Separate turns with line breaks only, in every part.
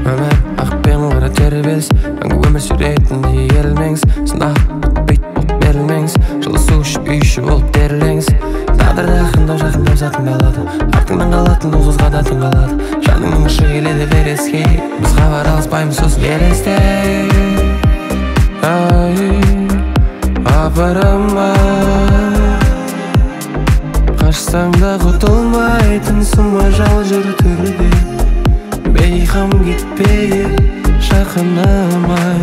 Өмір ақ пен қара тербеліс, мәңгі өмір сүретіндей ерілмеңіз. Сынақ бітпейді болып берілмеңіз, жылысу ішіп үй іші болып берілеңіз. Тағдырды жақындау сатын қалады, артыңнан қалатын ол қызға да түн қалады. Жаныңның ұшы келеді вереске, біз хабар алыспаймыз сосын елесте. Апарама қашсаң да құтылмайтын сымай жал жүр түрде. Бейхам кетпей жақынамай.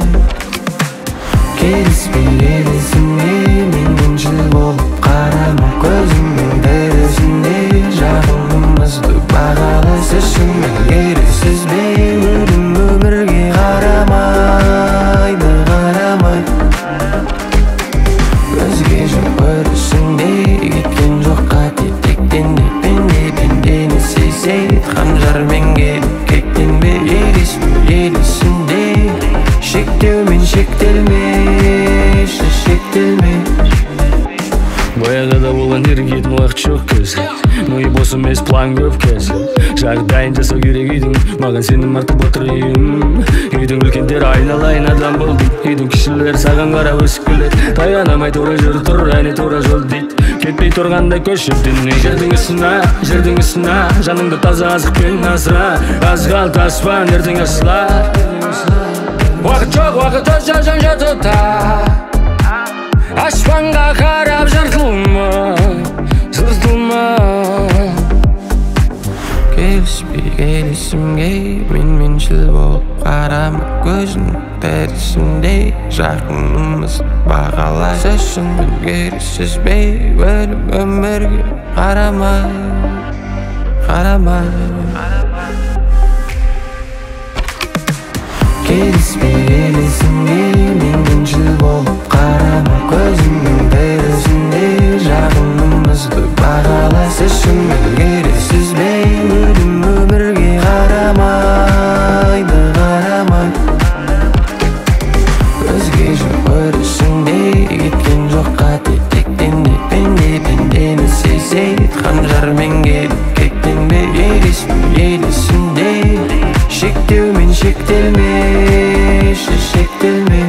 Келіспейсіңе менен жыл болып қарама, көзіңнің дәрісінде жағымызды бағалас үшін. Мен ересіз бе өлім өмірге қарамайды, қарамай. Өзге жоқ өрісінде кеткен жоқ қате тектен де пендені сезеді. Қанжармен келіп кектенбе, елесінде шектеумен шектелме, шектелме.
Баяғыда болған ерігетін уақыт жоқ кез, миы бос емес план көп кез. Жағдайын жасау керек үйдің, маған сенім артып отыр үйім. Үйдің үлкендері айналайын адам бол дейді, үйдің кішілер саған қарап өсіп келеді. Таянамай тура жүр тұр, әне тура жол дейді. Кетпей тұрғандай көшіп дүние жердің үстіне, жаныңды таза азықпен асыра. Аз қалды аспан ертең ашылар. Уақыт жоқ, уақыт өз жазан жатыда, аспанға қарап жыртылма.
Келісімге меншіл болып қарама, көзің дәрісінде жақынымыз бағалас үшін. Мен керісіз бе өлім өмірге қарамай. Келісімге меншіл болып қарама, көзіңнің дәрісінде жақынымызды бағалас үшін. Мен керісіз бе өлім өмірге қарамайды, қарамай. Өзге жоқ өрісінде кеткен жоқ қате тектен де пендені сезеді. Қанжармен келіп кектенбе, елесінде шектеумен шектелме, шектелме.